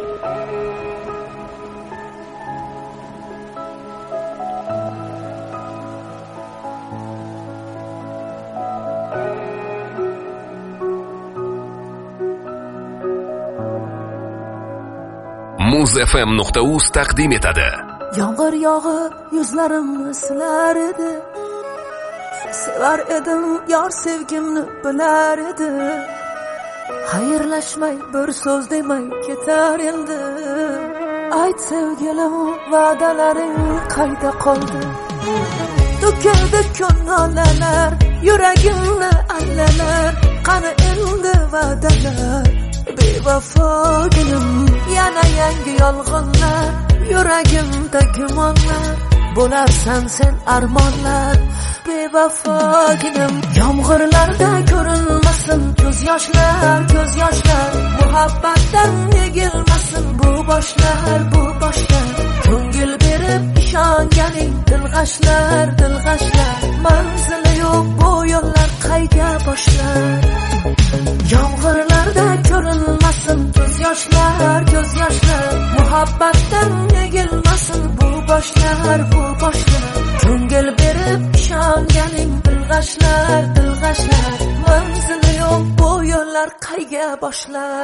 muzfm.uz taqdim etadi. Yomg'ir yog'ib yuzlarimni silar edi. Sevar edim, yor sevgimni bilar edi. Xayrlashmay bir so'z demay ketar endi. Ayt sevgilim, va'dalaring qayda qoldi? To'kildi ko'ngillar, yuragimni aylanar. Qani endi va'dalar? Bevafogilim, yana yangi yolg'onlar, yuragimda gumonlar, bo'larsan sen armonlar. Bevafogilim, yomg'irlarda ko'rinmasin ko'z yoshlar, ko'z yoshlar, muhabbatdan egilmasin bu boshlar, bu boshlar. Ko'ngil berib ishonganing dilg'ashlar, dilg'ashlar, manzili yo'q bu yo'llar qayga boshlar. Yomg'irlarda ko'rinmasin ko'z yoshlar, ko'z yoshlar, muhabbatdan egilmasin bu boshlar, bu boshlar. Ko'ngil berib ishonganing dilg'ashlar, dilg'ashlar, manzili yo'q bu yo'llar qayga boshlar.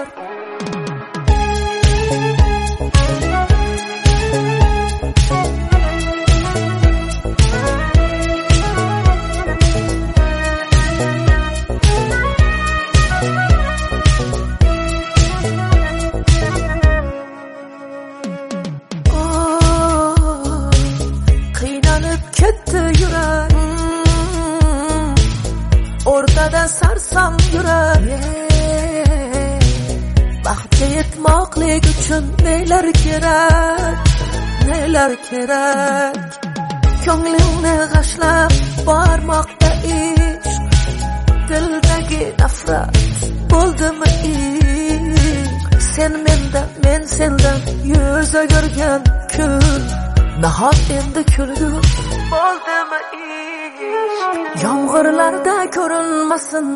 Ketdi yurak, o'rtada sarsam yurak. Baxtga yetmoqlik uchun nelar kerak, nelar kerak. Ko'nglimni g'ashlab bormoqda ish, dildagi nafrat bo'ldimi ish. Sen mendan, men sendan yuz o'girgan kun, nahot endi kulgu bo'ldimi ish. Yomg'irlarda ko'rinmasin,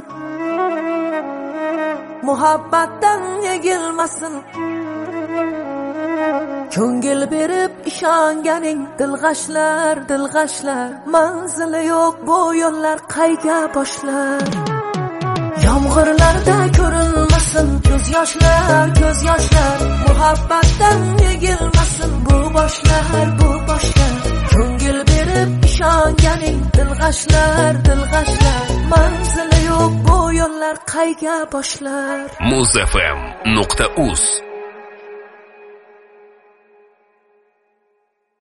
muhabbatdan egilmasin. Ko'ngil berib ishonganing dilg'ashlar, dilg'ashlar, manzili yo'q bu yo'llar qayga boshlar. Yomg'irlarda ko'rinmasin ko'z yoshlar, ko'z yoshlar, muhabbatdan egilmasin bu boshlar, bu boshlar. Ko'ngil berib ishonganing dilg'ashlar, dilg'ashlar, manzili yo'q bu yo'llar qayga boshlar. muzfm.uz